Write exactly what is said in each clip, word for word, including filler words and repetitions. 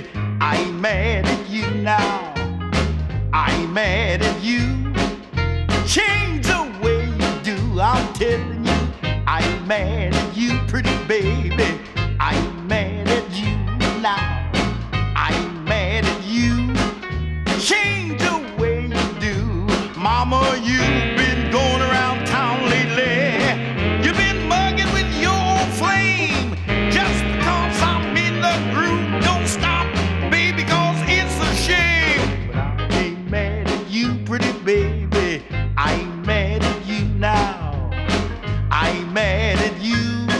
baby, I ain't mad at you now. I ain't mad at you. Change the way you do, I'm telling you. I ain't mad at you, pretty baby. I ain't mad at you now. I ain't mad at you. Change the way you do. Mama, you've been going around town lately. You've been mugging with your own flame. Just because I'm in the groove, don't stop, baby, cause it's a shame. But I ain't mad at you, pretty baby. I ain't mad at you now. I ain't mad at you.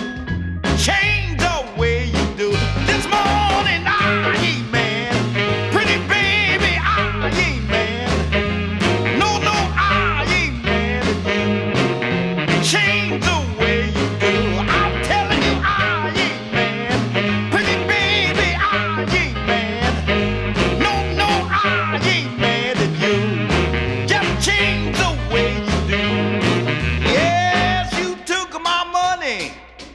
Change the way you do. This morning I ain't mad. Pretty baby, I ain't mad. No, no, I ain't mad at you. Change the way you do. I'm telling you I ain't mad. Pretty baby, I ain't mad. No, no, I ain't mad at you. Just change the way you do. Yes, you took my money.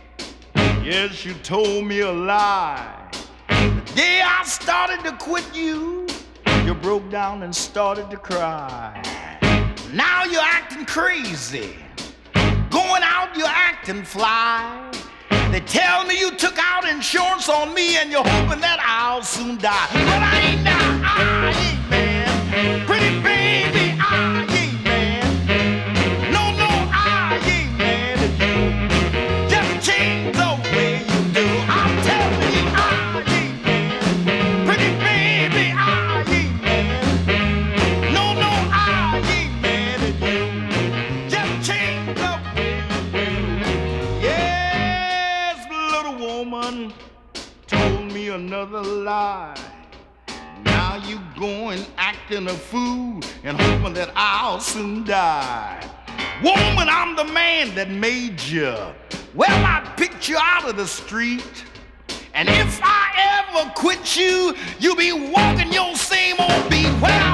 Yes, you told me a lie. The day I started to quit you, you broke down and started to cry. Now you're acting crazy. Going out, you're acting fly. They tell me you took out insurance on me and you're hoping that I'll soon die. But I ain't now, I ain't mad. Pretty baby, I ain't mad. No, no, I ain't mad at you. Just change the way you do. I'm telling you, I ain't mad. Pretty baby, I ain't mad. No, no, I ain't mad at you. Just change the way you do. Yes, little woman told me another lie. Now you going acting a fool and hoping that I'll soon die. Woman, I'm the man that made you. Well, I picked you out of the street. And if I ever quit you, you'll be walking your same old beat. Well,